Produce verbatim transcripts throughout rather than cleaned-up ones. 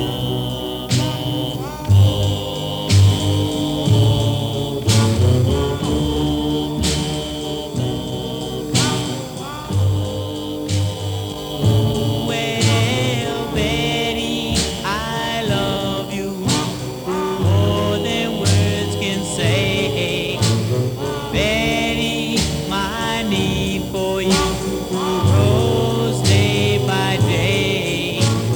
Well, Betty, I love you more than words can say. Betty, my need for you grows day by day.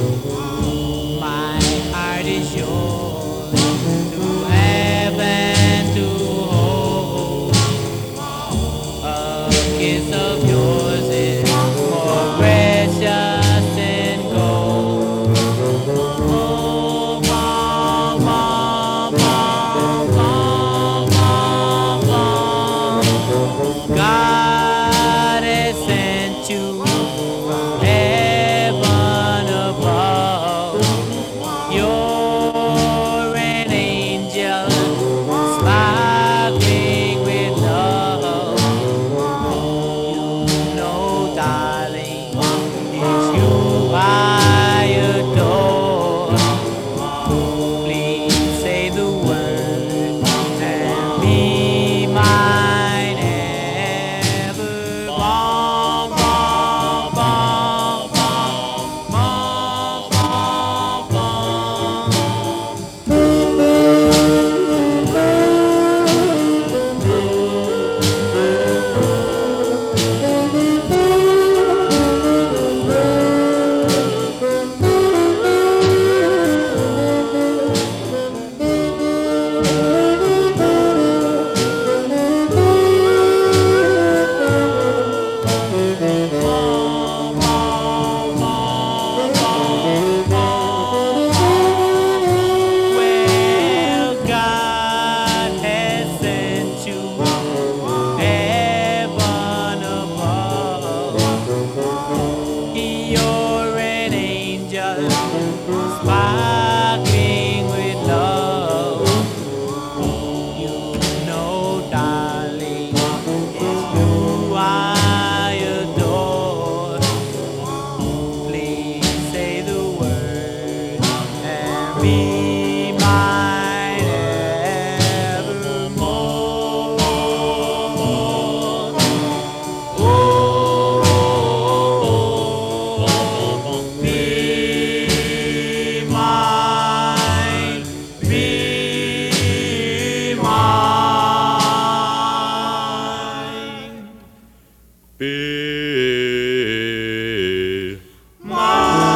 My heart is yours to have and to hold. A kiss of yours is more precious than gold. Oh, bum, bum, bum, bum, bum, bum. God has sent you from heaven above. You're an angel, sparkling with love. You know, darling, it's you I adore. Please say the word and be mine ever. Bum, bum, bum, bum, bum, bum, bum. Well, God has sent you heaven above. You're an angel, sparkling with love. You know, darling, it's you I adore. Please say the word and be mine evermore. Oh, be mine, be mine, be mine.